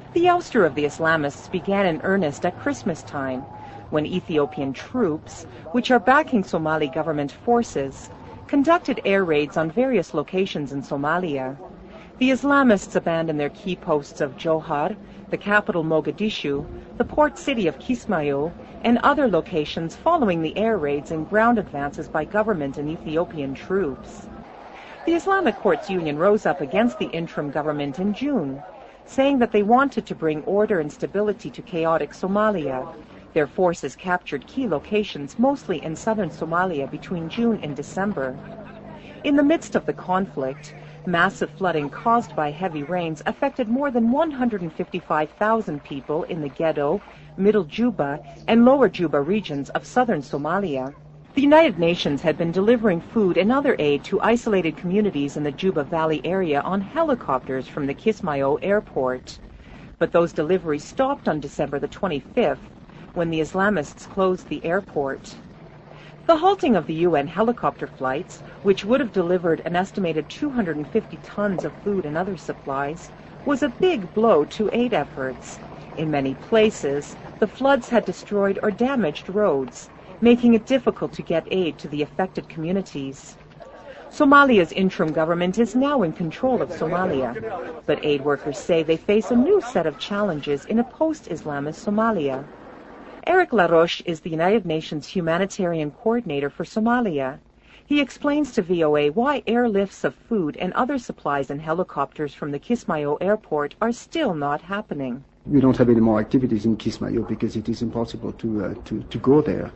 The ouster of the Islamists began in earnest at Christmas time, when Ethiopian troops, which are backing Somali government forces, conducted air raids on various locations in Somalia. The Islamists abandoned their key posts of Johar, the capital Mogadishu, the port city of Kismayo, and other locations following the air raids and ground advances by government and Ethiopian troops. The Islamic Courts Union rose up against the interim government in June, saying that they wanted to bring order and stability to chaotic Somalia. Their forces captured key locations mostly in southern Somalia between June and December. In the midst of the conflict, massive flooding caused by heavy rains affected more than 155,000 people in the Gedo, Middle Juba, and Lower Juba regions of southern Somalia. The United Nations had been delivering food and other aid to isolated communities in the Juba Valley area on helicopters from the Kismayo airport. But those deliveries stopped on December the 25th, when the Islamists closed the airport. The halting of the UN helicopter flights, which would have delivered an estimated 250 tons of food and other supplies, was a big blow to aid efforts. In many places, the floods had destroyed or damaged roads, making it difficult to get aid to the affected communities. Somalia's interim government is now in control of Somalia, but aid workers say they face a new set of challenges in a post-Islamist Somalia. Eric Laroche is the United Nations humanitarian coordinator for Somalia. He explains to VOA why airlifts of food and other supplies and helicopters from the Kismayo airport are still not happening. We don't have any more activities in Kismayo because it is impossible to go there.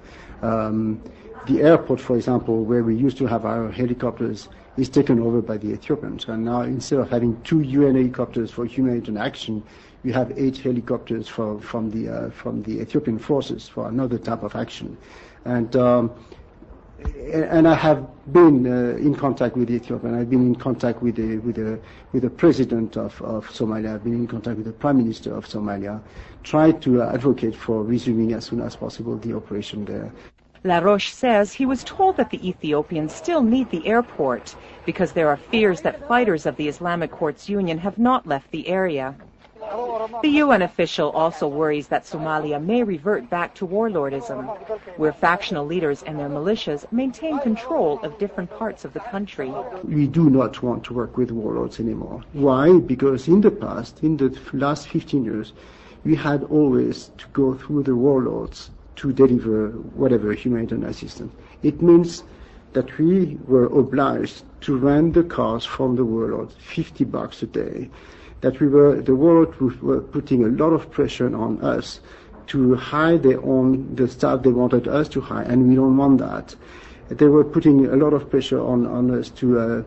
The airport, for example, where we used to have our helicopters, is taken over by the Ethiopians. And now instead of having 2 UN helicopters for humanitarian action, we have 8 helicopters from the Ethiopian forces for another type of action. And I have been in contact with Ethiopia. I've been in contact with the president of Somalia. I've been in contact with the prime minister of Somalia, tried to advocate for resuming as soon as possible the operation there. Laroche says he was told that the Ethiopians still need the airport because there are fears that fighters of the Islamic Courts Union have not left the area. The UN official also worries that Somalia may revert back to warlordism, where factional leaders and their militias maintain control of different parts of the country. We do not want to work with warlords anymore. Why? Because in the past, in the last 15 years, we had always to go through the warlords to deliver whatever humanitarian assistance. It means that we were obliged to rent the cars from the warlords, $50 a day. That the warlords were putting a lot of pressure on us to hire the staff they wanted us to hire, and we don't want that. They were putting a lot of pressure on us to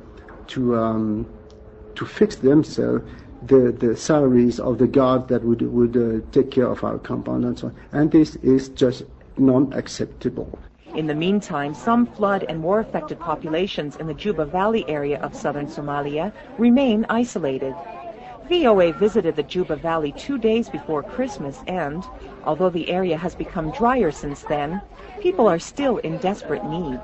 fix themselves the salaries of the guard that would take care of our compound and so on. And this is just non-acceptable. In the meantime, some flood and war-affected populations in the Juba Valley area of southern Somalia remain isolated. VOA visited the Juba Valley 2 days before Christmas and, although the area has become drier since then, people are still in desperate need.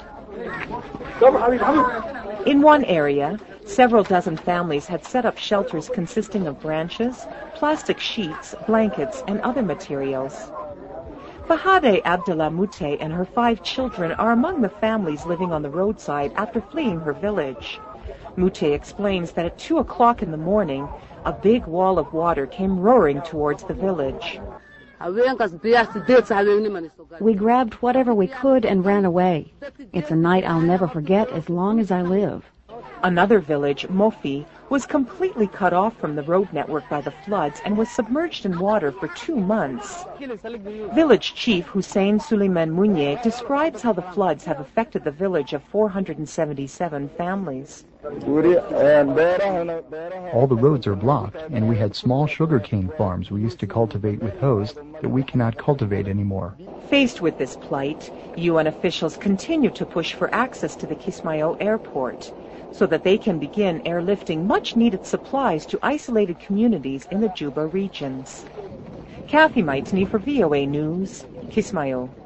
In one area, several dozen families had set up shelters consisting of branches, plastic sheets, blankets, and other materials. Fahade Abdullah Mute and her 5 children are among the families living on the roadside after fleeing her village. Mute explains that at 2 o'clock in the morning, a big wall of water came roaring towards the village. We grabbed whatever we could and ran away. It's a night I'll never forget as long as I live. Another village, Mofi, was completely cut off from the road network by the floods and was submerged in water for 2 months. Village chief Hussein Suleiman Munye describes how the floods have affected the village of 477 families. All the roads are blocked, and we had small sugarcane farms we used to cultivate with hoes that we cannot cultivate anymore. Faced with this plight, UN officials continue to push for access to the Kismayo airport so that they can begin airlifting much-needed supplies to isolated communities in the Juba regions. Kathy Maitney for VOA News, Kismayo.